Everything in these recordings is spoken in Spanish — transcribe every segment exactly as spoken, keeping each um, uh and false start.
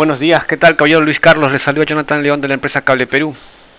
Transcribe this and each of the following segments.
Buenos días, ¿qué tal, caballero Luis Carlos? Le saluda Jonathan León de la empresa Cable Perú.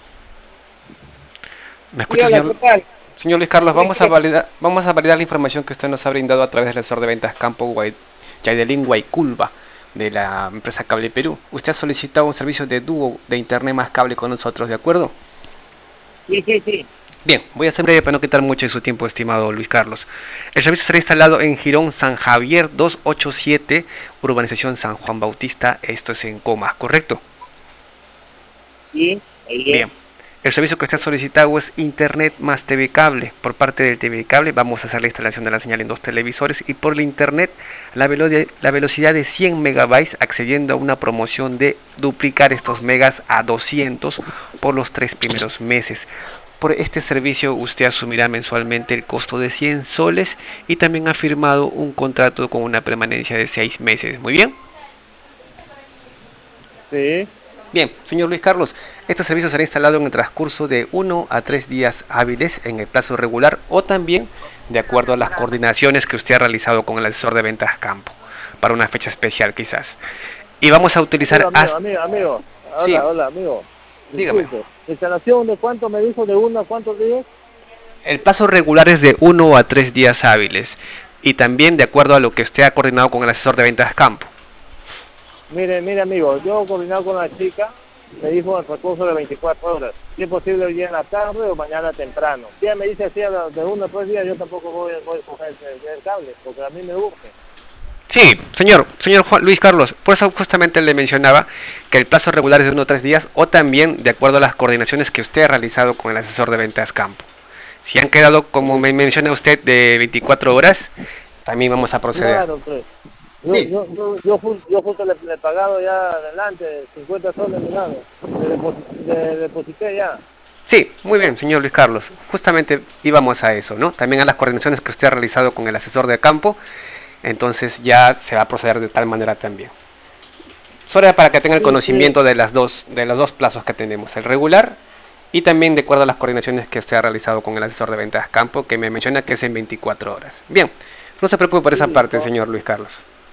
¿Me Sí, escucha, hola, ¿qué señor? tal? Señor Luis Carlos, Sí, vamos a ¿qué? validar, vamos a validar la información que usted nos ha brindado a través del asesor de ventas Campo Guay- Yaidelin Guayculba de la empresa Cable Perú. Usted ha solicitado un servicio de dúo de internet más cable con nosotros, ¿de acuerdo? Sí, sí, sí. Bien, voy a ser breve para no quitar mucho de su tiempo, estimado Luis Carlos. El servicio será instalado en Girón San Javier doscientos ochenta y siete, urbanización San Juan Bautista, esto es en Comas, ¿correcto? Sí, ahí es. Bien, el servicio que está solicitado es Internet más T V Cable. Por parte del T V Cable vamos a hacer la instalación de la señal en dos televisores y por la Internet la, velo la velocidad de cien megabytes accediendo a una promoción de duplicar estos megas a doscientos por los tres primeros meses. Por este servicio usted asumirá mensualmente el costo de cien soles y también ha firmado un contrato con una permanencia de seis meses. Muy bien. Sí. Bien, señor Luis Carlos, este servicio será instalado en el transcurso de uno a tres días hábiles en el plazo regular o también de acuerdo a las coordinaciones que usted ha realizado con el asesor de ventas campo, para una fecha especial quizás. Y vamos a Amigo, utilizar amigo, hasta... amigo, amigo. Sí, Hola, hola, amigo. dígame. Disculpe. ¿Instalación de cuánto me dijo? ¿De uno a cuántos días? El plazo regular es de uno a tres días hábiles y también de acuerdo a lo que usted ha coordinado con el asesor de ventas campo. Mire, mire, amigo, yo coordinado con la chica, me dijo el recurso de veinticuatro horas. Si es posible hoy día en la tarde o mañana temprano. Si ella me dice así a de uno a tres días, yo tampoco voy, voy a coger el, el cable, porque a mí me urge. Sí, señor, señor Juan, Luis Carlos, por eso justamente le mencionaba que el plazo regular es de uno a tres días o también de acuerdo a las coordinaciones que usted ha realizado con el asesor de ventas campo. Si han quedado, como me menciona usted, de veinticuatro horas, también vamos a proceder. Claro, pues. Yo, Sí, yo, yo, yo, ju- yo justo le, le he pagado ya adelante cincuenta soles, mirado. Le, deposi- le deposité ya. sí, muy bien, señor Luis Carlos. Justamente íbamos a eso, ¿no? También a las coordinaciones que usted ha realizado con el asesor de campo, entonces ya se va a proceder de tal manera también. Solo para que tenga el Sí, sí. conocimiento de las dos, de los dos plazos que tenemos, el regular y también de acuerdo a las coordinaciones que usted ha realizado con el asesor de ventas campo, que me menciona que es en veinticuatro horas. Bien, no se preocupe por esa Sí, parte, por- señor Luis Carlos.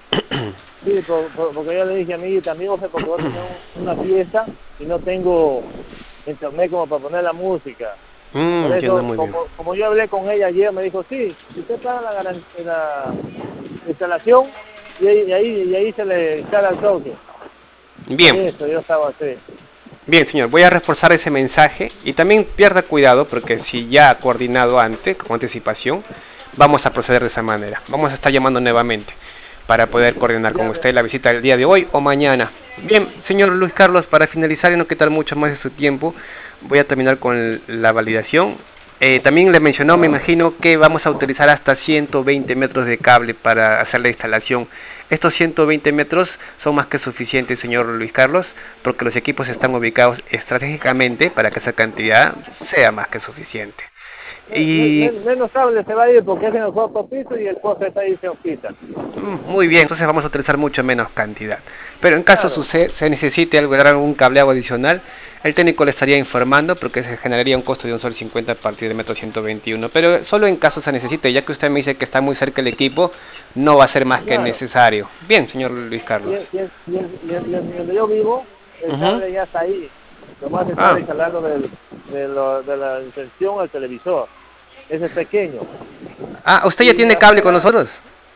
sí por- por- porque yo le dije a mi también, José, porque voy a tener un- una fiesta y no tengo internet como para poner la música. Mm, Por entiendo eso, muy bien. como, como yo hablé con ella ayer, me dijo, sí, si usted paga la, garan- la instalación y ahí, y ahí, y ahí se le instala el toque. Por Bien, eso yo estaba así. bien, señor, voy a reforzar ese mensaje y también pierda cuidado porque si ya ha coordinado antes, con anticipación, vamos a proceder de esa manera. Vamos a estar llamando nuevamente para poder coordinar con Ya, usted la visita del día de hoy o mañana. Bien, señor Luis Carlos, para finalizar y no quitar mucho más de su tiempo, voy a terminar con la validación. Eh, también le mencionó, me imagino, que vamos a utilizar hasta ciento veinte metros de cable para hacer la instalación. Estos ciento veinte metros son más que suficientes, señor Luis Carlos, porque los equipos están ubicados estratégicamente para que esa cantidad sea más que suficiente. me- me- Y me- menos cable se va a ir porque es en el cuarto piso y el poste está ahí cerquita. mm, muy bien, entonces vamos a utilizar mucho menos cantidad. Pero en caso Claro. sucede, se necesite algún algún cableado adicional, el técnico le estaría informando porque se generaría un costo de un sol cincuenta a partir del metro ciento veintiuno. Pero solo en caso se necesite, ya que usted me dice que está muy cerca el equipo, no va a ser más que Claro. necesario. Bien, señor Luis Y, Carlos. y, y, y, y- y donde yo vivo, el Ujú. cable ya está ahí. Nomás está Ah. instalando del, de, lo- de la inserción al televisor. Ese es pequeño. Ah, ¿usted ya Y tiene cable con afuera, nosotros?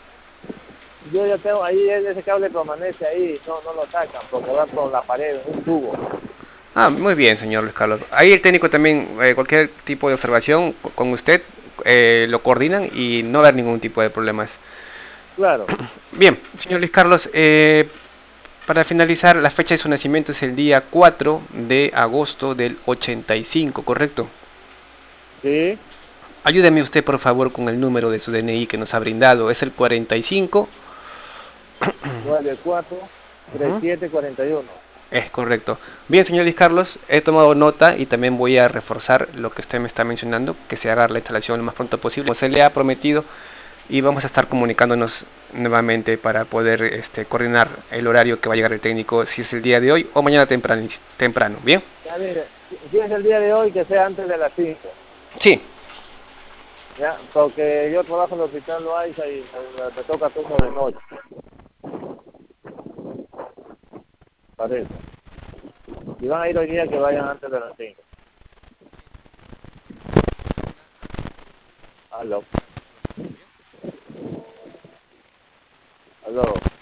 yo ya tengo ahí, ese cable permanece ahí, no, no lo sacan porque va por la pared, un tubo. Ah, muy bien, señor Luis Carlos. Ahí el técnico también, eh, cualquier tipo de observación con usted, eh, lo coordinan y no va a haber ningún tipo de problemas. Claro. Bien, señor Luis Carlos, eh, para finalizar, la fecha de su nacimiento es el día cuatro de agosto del ochenta y cinco, ¿correcto? Sí. Ayúdeme usted, por favor, con el número de su D N I que nos ha brindado. Es el cuarenta y cinco. nueve cuatro tres Ujú. siete cuarenta y uno. Es correcto. Bien, señor Luis Carlos, he tomado nota y también voy a reforzar lo que usted me está mencionando, que se haga la instalación lo más pronto posible, como se le ha prometido, y vamos a estar comunicándonos nuevamente para poder este, coordinar el horario que va a llegar el técnico, si es el día de hoy o mañana temprano. temprano. Bien, Ya mire, si es el día de hoy, que sea antes de las cinco. sí, Ya, porque yo trabajo en el hospital Loaiza y me, me toca turno de noche. parece. Si van a ir hoy día, que vayan antes de las cinco. Aló. Aló.